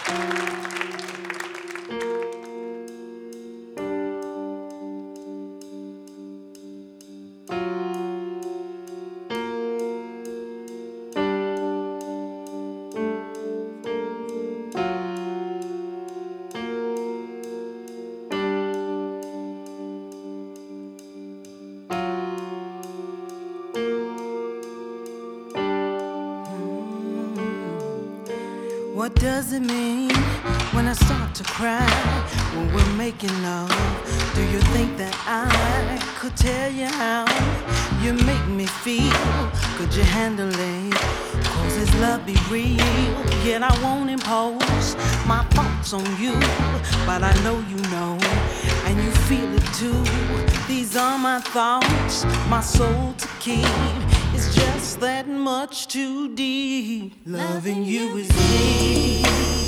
What does it mean when I start to cry when we're making love? Do you think that I could tell you how you make me feel? Could you handle it? Cause this love be real, yet I won't impose my thoughts on you. But I know you know, and you feel it too. These are my thoughts, my soul to keep. It's just that much too deep. Loving you is deep,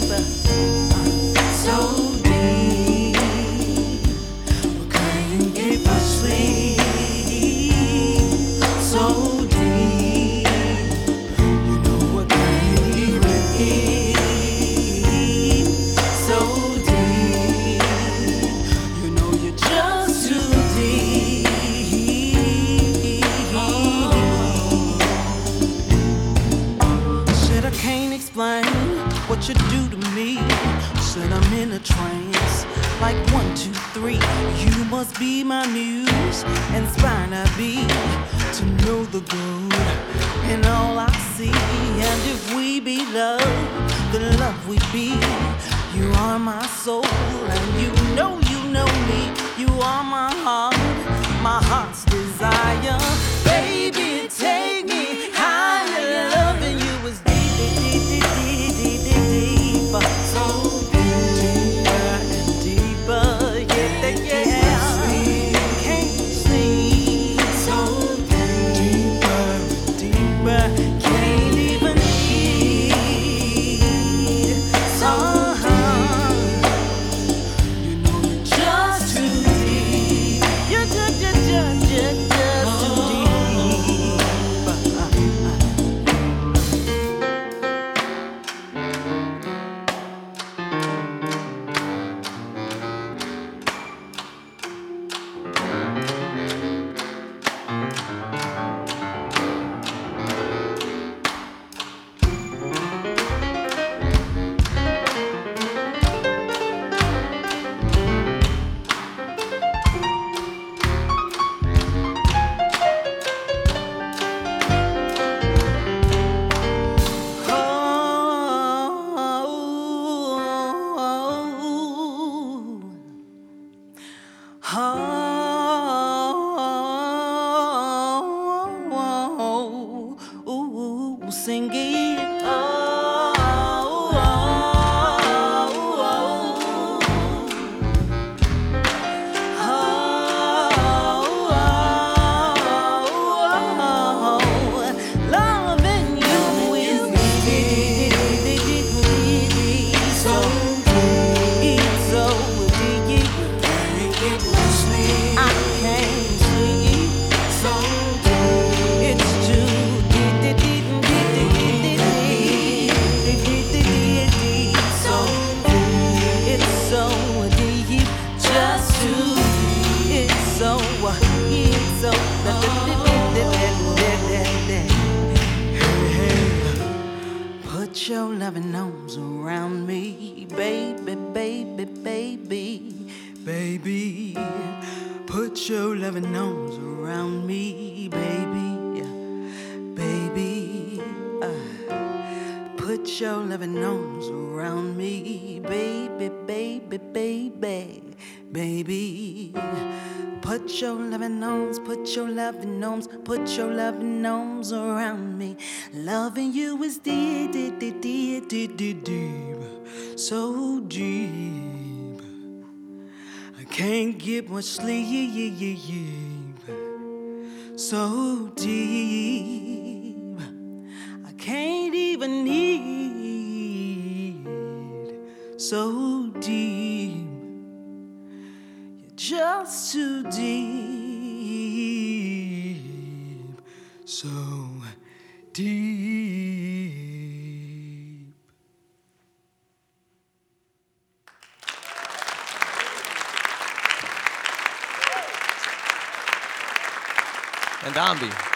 so deep. We can't get much sleep. So deep, you know I can't even eat. So deep, you know you're just too deep. I can't explain what you do to me. Said I'm in a trance, like 1, 2, 3. You must be my muse, inspired I be to know the good in all I see. And if we be love, the love we be. You are my soul, and you know me. You are my heart's desire. Baby, take me higher. Loving you is deeper, so deeper and deeper, yeah. Can't sleep, so deeper and deeper, can't even eat. You know you're just too deep. You're just too deep. Sing it. Loving you is deep, so deep, so deep. Can't get no sleep. I can't sleep. So deep, it's too deep. So it's so deep, just too. It's so. Put your loving arms around me, baby, baby, baby, baby. Put your loving arms around me, baby, baby. Put your loving arms around me, baby, baby, baby, baby. Put your loving arms, put your loving arms, put your loving arms around me. Loving you is deep, deep, deep, deep, deep, deep, deep, so deep. I can't get much sleep, so deep. I can't even eat, so deep. You're just too deep, so deep. and Ambi.